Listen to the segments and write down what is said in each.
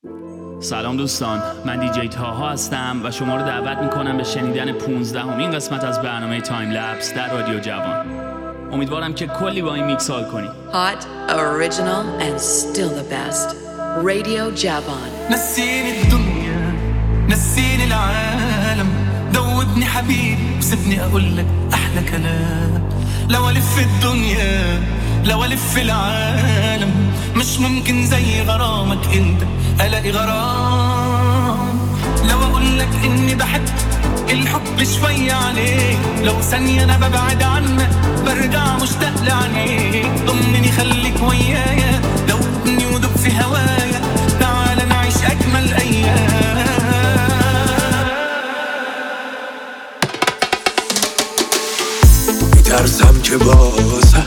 سلام دوستان، من دیجی تاها هستم و شما رو دعوت میکنم به شنیدن 15مین قسمت از برنامه تایم لپس در رادیو جوان. امیدوارم که کلی با این میکس حال کنی. Hot, original and still the best. رادیو جوان. نسيني الدنيا نسيني العالم، دوبني حبيبي وسيبني اقول لك احلى كلام. لو الف الدنيا لو الف العالم مش ممكن زي غرامك انت الاقي غرام. لو اقول لك اني بحب الحب شوية عليك، لو ثانية انا ببعد عنك برجع مشتاق لعينيك. ضمني خليك ويايا، دوبني ودوب في هوايا، تعال نعيش اجمل ايام. میترسم که بازم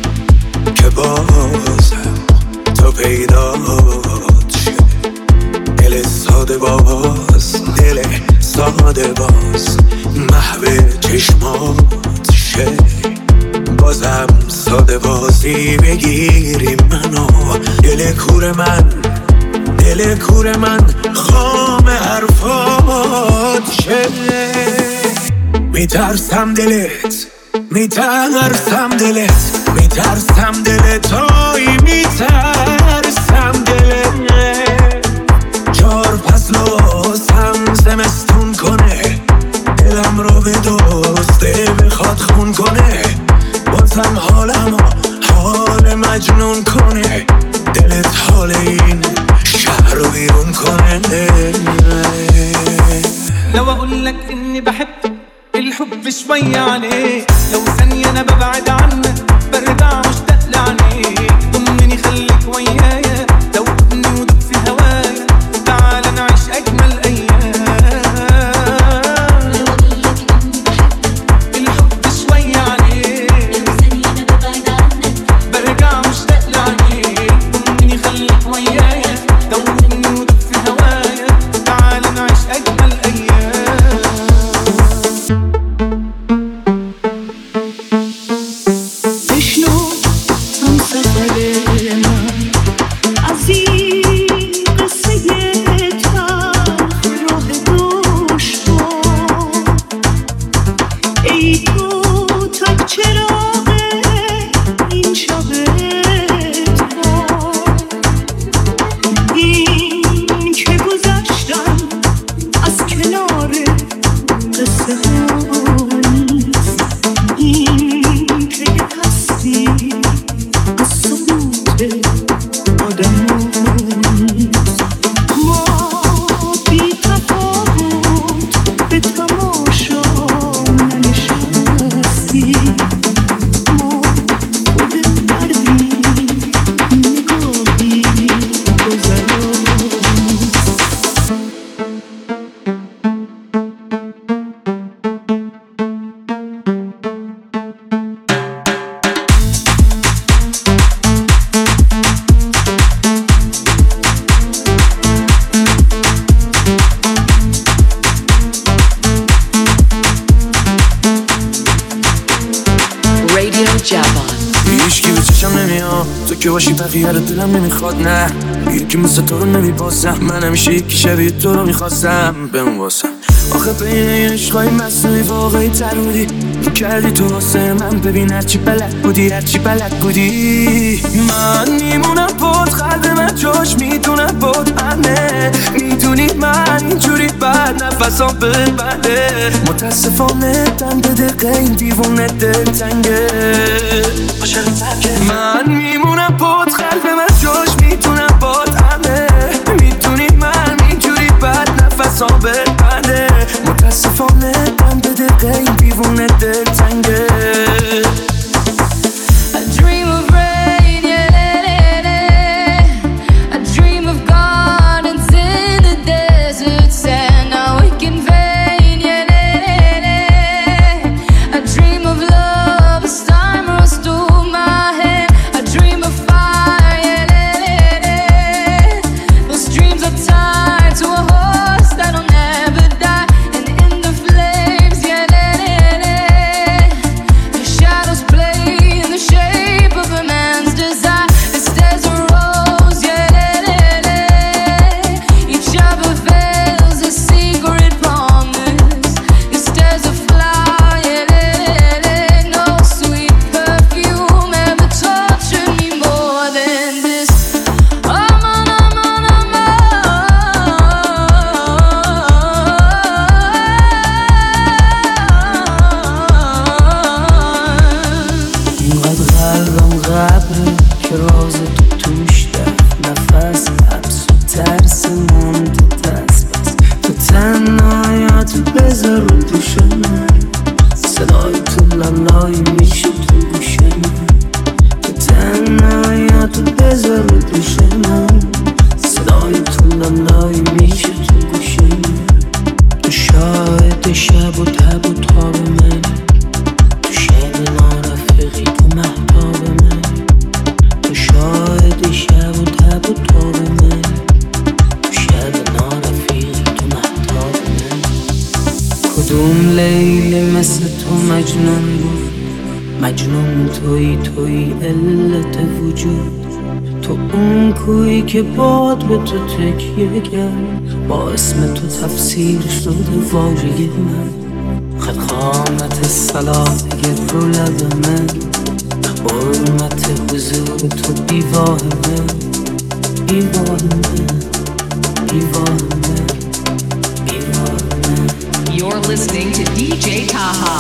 تو پیدات شه، دل ساده باز محو چشمات شه. بازم ساده بازی بگیری منو، دل کور من خام حرفات شه. میترسم دلت توی میترسم دلت چار پسلوسم زمستون کنه، دلم رو به دوسته بخواد خون کنه. بازم حال مجنون کنه، دلت حال این شهر رو بیرون کنه. لو اقول لك اني بحب الحب شوية عليك، لو ثانية انا ببعد عنك برجع مشتاق لعينيك. ضمني خليك ويايا، دوبني ودوب في هوايا، تعال نعيش اجمل ايام. لو اقول لك اني بحب الحب شوية عليك، لو ثانية انا ببعد عنك برجع مشتاق لعينيك. ضمني خليك ويايا، دوبني ودوب في هوايا، تعال نعيش اجمل ايام. تو که باشی بقیه رو دلم نمیخواد، نه یکی مثل تو رو نمیباسم. من همیشه یکی شبیه تو رو میخواستم بهم واسم. آخه بین عشقای مصنوعی واقعی تر بودی، کردی تو واسه من. ببین هرچی بلد بودی من میمونم بود، قلب من جاش میدونم بود همه. میدونی من اینجوری بد نفسام ببنده، متاسفانه دم به دقیقه این دیوونه دل تنگه. من میمونم بود، قلب من جاش میدونم بود همه. میدونی من اینجوری بد نفسام ببنده، متاسفانه دم به دقیقه این دیوونه دل تنگه. Love, as time runs through my head. I dream of fire, تنهایی میشه تو گوشه، تو شاهد شب و تب و تاب من، تو شب نارفقی تو مهتاب من، تو شاهد شب و تب و تاب من، تو شب نارفقی تو مهتاب من. کدوم لیلی مثل تو مجنون بود، مجنون توی علت وجود، تو اون کویی که باد به تو تکیه کرد، با اسم تو تفسیر شده واژه من، خد خامت صلاحیه رو لب من، حرمت حضور تو دیواه من، دیواه من، دیواه من، دیواه من. You're listening to DJ Taha.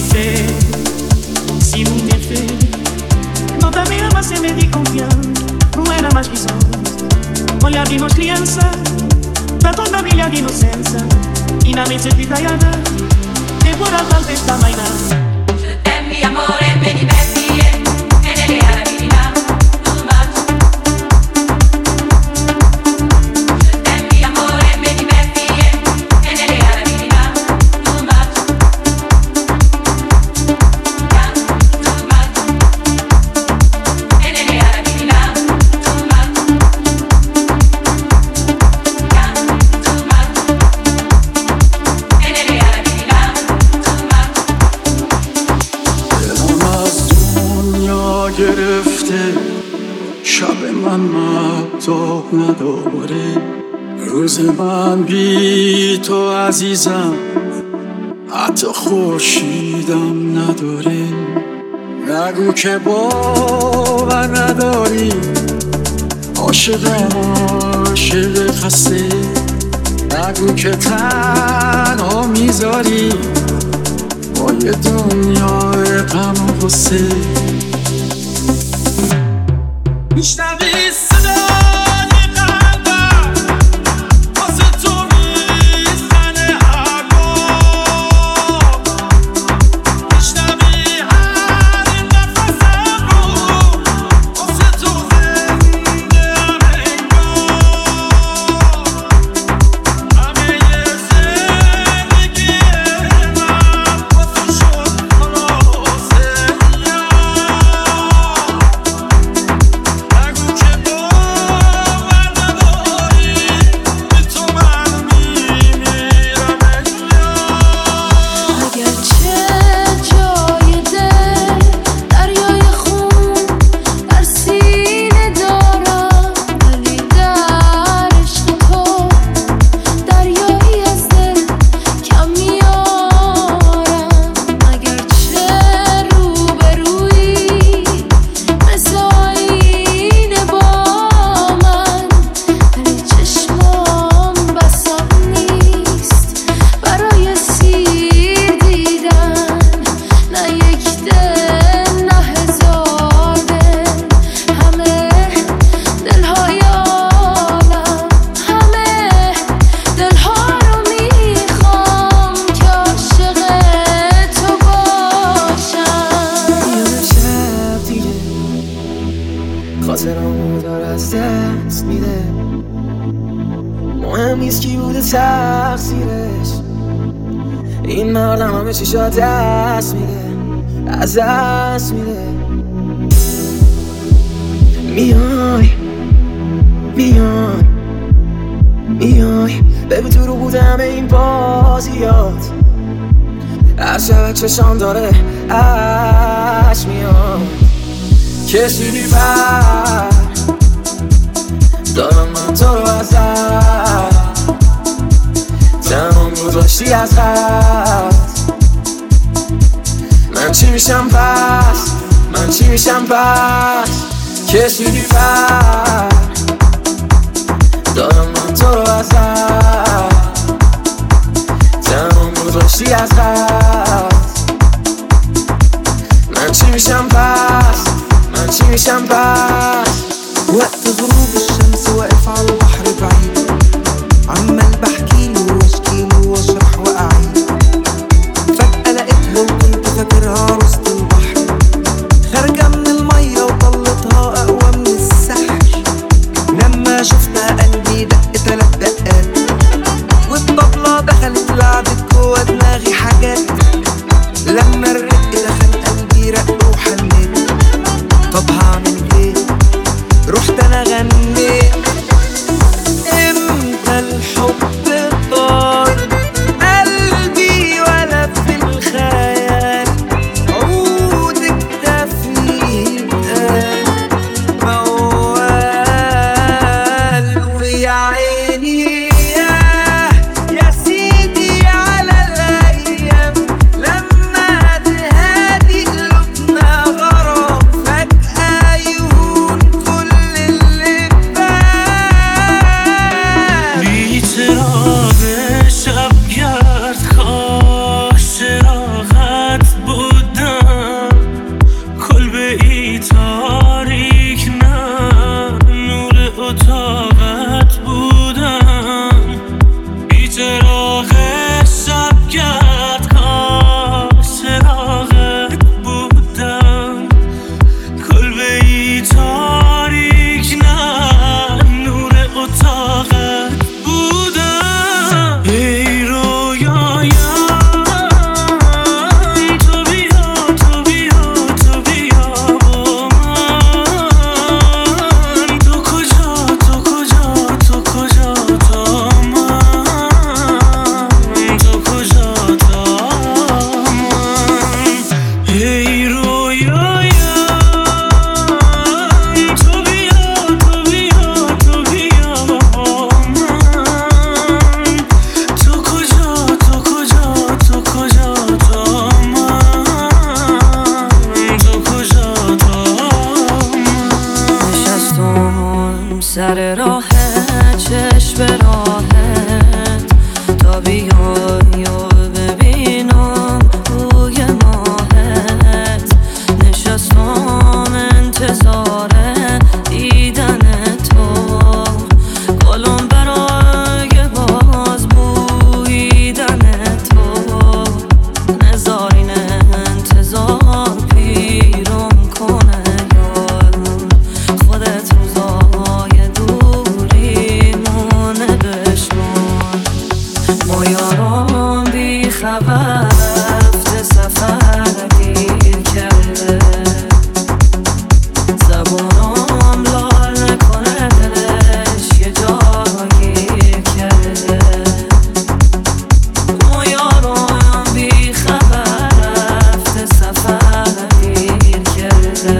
Se um defeito não também ama ser medo e confiança, não era mais que só olhar de nós criança, pra toda a milha de inocência, e na mente de Diana, devora a tal desta maina. Temmi amore, me diverti e nelle arabilità non bacio. Temmi amore, me diverti e nelle arabilità non bacio. Non bacio. E nelle arabilità non bacio. Non bacio. E nelle arabilità non bacio. دلم از دنیا گرفته، شب من مهتاب نداره، روز من بی تو عزیزم، حتی خورشیدم نداره. نگو که باور نداری، عاشق خسته، نگو که تنها میذاری با یه دنیای غم و غصه. میشنوی صدای قلبم واسه تو میزنه هر بار، میشنوی هر نفسم رو واسه تو زنده انگار، همه زندگی من واسه شد خلاصه یار. نگو که باور نداری، به تو من میمیرم اگرچه جای دل دریای خون در سینه دارم، ولی در عشق تو دریایی از دل کم میارم. اگرچه روبرویی مثل آینه با من، ولی چشمام بسام نیست برای سیر دیدن، نه یک دل نه هزار دل، همه دلهای عالم، همه دلها رو میخوام که عاشق تو باشم. یه شب دیگه خاطرامو داره از دست میده، مهم نیست کی بوده تقصیرش، این مردم همه چیشا دست میده، از دست میده. میای میای میای ببین تو رو بوده همه این بازیات، هر شب چشام داره عشق میاد، کشیدی پر دارم من تو رو ازت، تمام گذاشتی از خط. من چی میشم پس، من چی میشم پس، کشیدی پر دارم من تو رو ازت، تمام گذاشتی از خط. من چی میشم پس، من چی میشم پس. وقت غروب الشمس واقف على البحر بعيد، عمال بحكيله واشكيله واشرح واعيد، فجأة لقيتها وكنت فاكرها وسط البحر، خارجة من المية وطلتها اقوى من السحر. لما شفتها قلبي دق 3 عيني يا سيدي على الأيام لما تهادي قلوبنا غرام فجأة يهون كل اللي فات بی چراغ شبگرد کاش چراغت بودم کلبه ای تاریک نه نور اتاقت بودم بی چراغ شبگرد کاش چراغت بودم کلبه ای تاریک نه نور اتاقت بودم ای رویایم تو بیا تو بیا تو بیا با من تو کجا تو کجا تو کجا تا من تو کجا تا من ای رویایم تو بیا تو بیا تو بیا با من تو کجا تو کجا تو کجا تا من تو کجا تا من نشستم سر راهت چشم به راهت تا بیای و ببینم روی ماهت نشستم انتظار دیدن تو گلم برای باز بویدن تو نزارین انتظار پیرم کنه یار خودت روزای دوری مونه بشمار ما یاران بی خبر رفته سفر گیر کرده زبانم لال نکنه دلش یه جا گیر کرده ما یاران بی خبر رفته سفر گیر کرده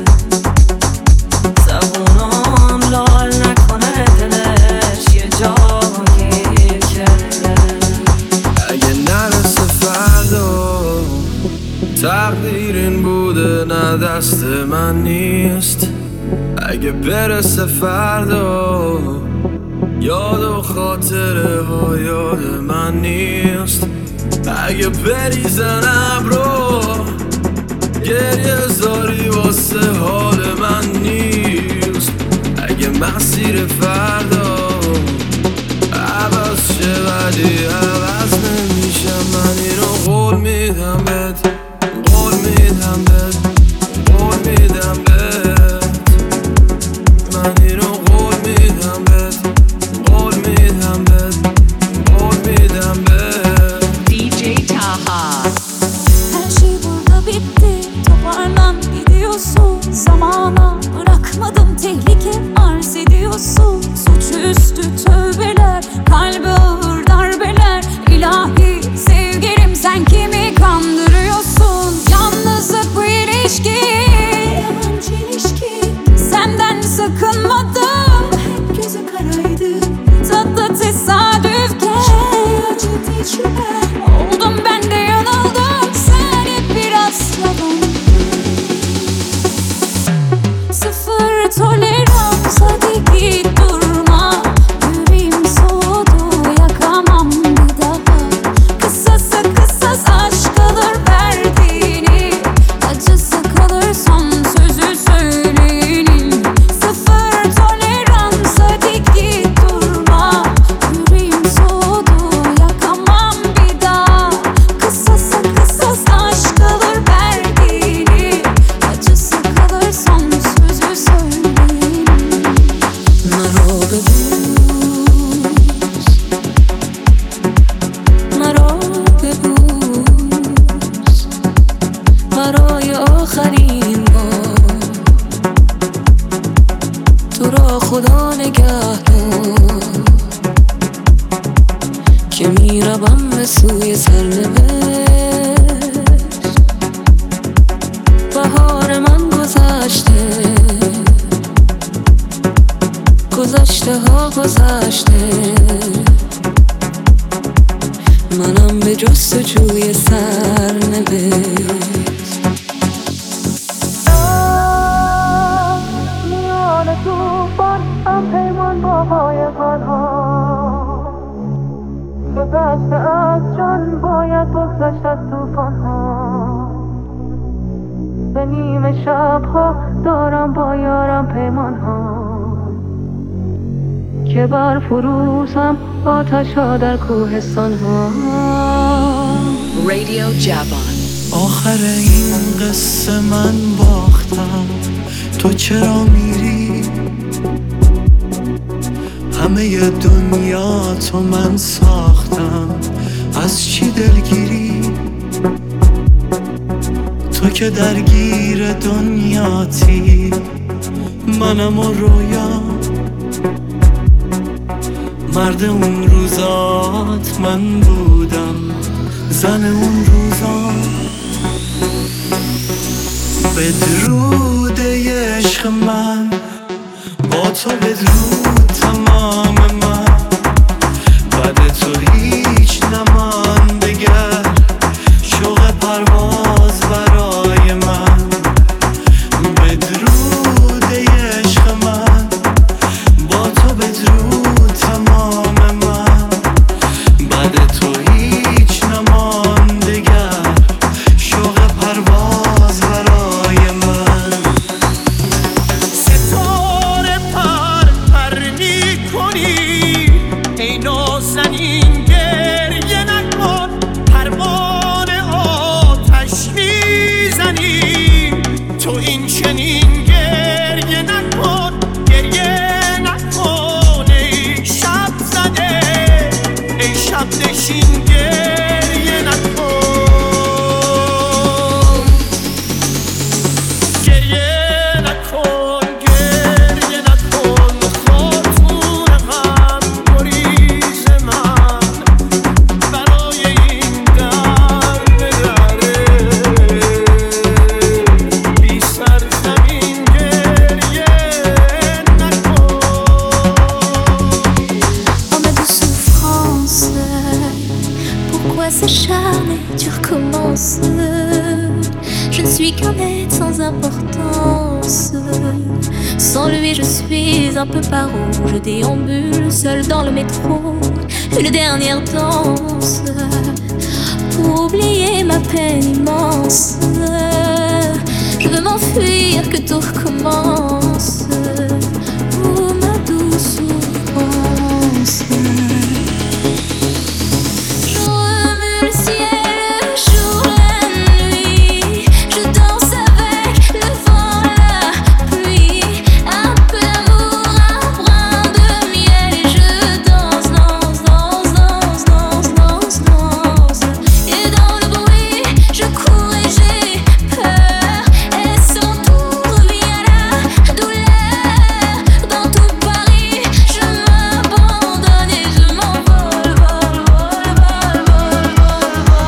زبانم لال نکنه دلش یه جا گیر کرده اگه نرسه فردا تقدیر این بوده نه دست من نیست اگه برسه فردا یاد و خاطره ها یاد من نیست اگه بریزن ابرو گریه زاری واسه حال من نیست اگه مسیر فردا عوض شه ولی عوض نمیشم من اینو قول میدم بهت قول میدم بهت قول میدم بهت من اینو قول میدم بهت قول میدم bed, hold me down bed. DJ Taha. Her şey burada bitti, toparlan gidiyorsun. Zamana bırakmadım, tehlike arz ediyorsun. Suçüstü tövbeler, kalbe ağır darbeler. İlahi sevgilim, sen kimi kandırıyorsun? Yalnızlık bu ilişki, yabancı ilişki. Senden sakınmadım, hep gözü karaydı. Tatlı tesadüfken acı tecrübe. Oldum ben de yanıldım, sen hep biraz yalan. Sıfır tolerans, hadi git durma. Yüreğim soğudu, yakamam bir daha. Kısasa kısas aşk kalır verdiğini, acısı kalır son sözü söyleyenin. Sıfır tolerans, hadi git durma. Yüreğim soğudu, yakamam bir daha. Kısasa kısas aşk kalır verdiğini, acısı kalır son sözü söyleyenin. مرا ببوس برای آخرین بار تو را خدا نگه دار که میروم به سوی سرنوشت بهار من گذشته گذشته ها گذشته، منم به جستجوی سرنوشت. میان توفان هم پیمان با پایگان ها، گذشته از جان باید بگذشت از توفان ها. به نیمه شب ها دارم با یارم پیمان ها، که بر فروزم آتش ها در کوهستان ها. Radio Javan. آخر این قصه من باختم، تو چرا میری؟ همه دنیا تو من ساختم، از چی دلگیری؟ تو که درگیر دنیاتی، منم و رویا، مرد اون روزات من بودم، زن اون روزات. بدرود عشق من، با تو بدرود تمام من، بعد تو هیچ نمان دگر، شوق پرواز برای من. بدرود عشق من، با تو بدرود تمام من، بعد تو هیچ نمان دگر، شوق پرواز برای من. ستاره پر پر می‌کنی، ای نازنین گریه نکن، پروانه آتش میزنی. تو این چنین گریه نکن، گریه نکن ای شب زده، ای شب نشین گریه نکن، گریه نکن، گریه نکن. خاتون غم گریز من، برای این درد دره، بی سر زمین گریه نکن. Homme de souffrance, pourquoi s'acharner, tu recommences? Je ne suis qu'un être sans importance. Sans lui je suis un peu paro, je déambule seul dans le métro, une dernière danse pour oublier ma peine immense. Je veux m'enfuir, que tout recommence. Oh ma douce souffrance. Je remue le ciel, le jour, la nuit. Je danse avec le vent, la pluie. Un peu d'amour, un brin de miel. Et je danse, danse, danse, danse, danse, danse, danse. Et dans le bruit, je cours et j'ai peur. Et sans tout revient la douleur. Dans tout Paris, je m'abandonne et je m'envole, vol, vol, vol, vol, vol, vol.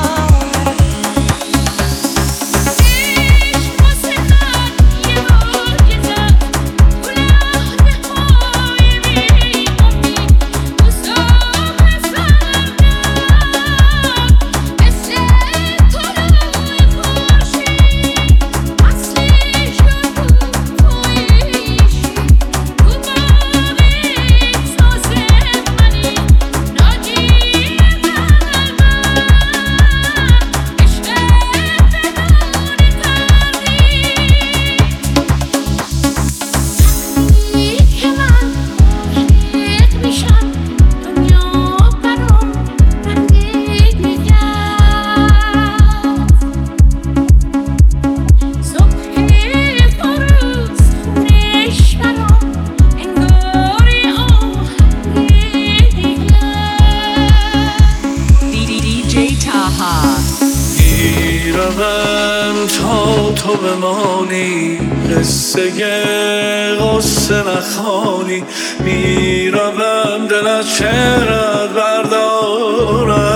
میروم تا تو بمانی، قصه غصه نخوانی. میروم دل از چهرت برداره،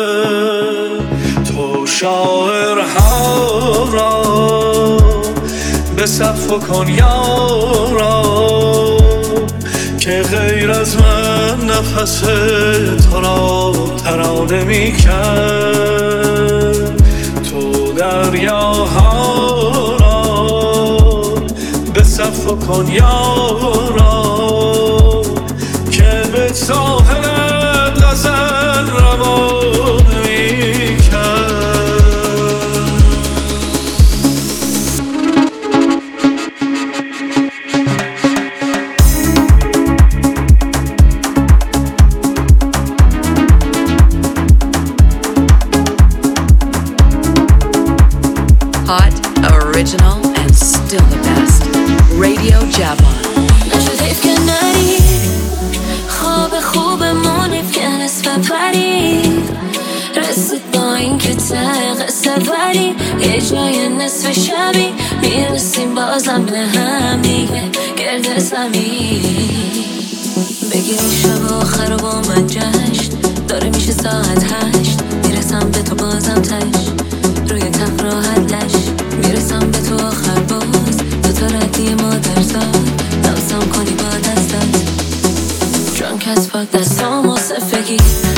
تو شاعرها را به صف کن یارا، که که غیر از من نفس تو را ترانه می کرد. تو دریاها را به صفا کن یارا که به ساحل غزل روان می کرد. Hot, original, and still the best. Radio Javon. نشد حیف که نری خواب خوبمون حیف که نصف پرید رسید با این که ته قصه ولی یه جای نصف شبی میرسیم بازم به هم دیگه گرد زمین. بگیریم شب آخر و با من جشن داره میشه ساعت 8 میرسم به تو بازم تش روی تخت راحت لش میرسم به تو آخر باز تو تا ردی مادر زاد نوزم کنی با دستت Drunk as fuck دستامو صفگی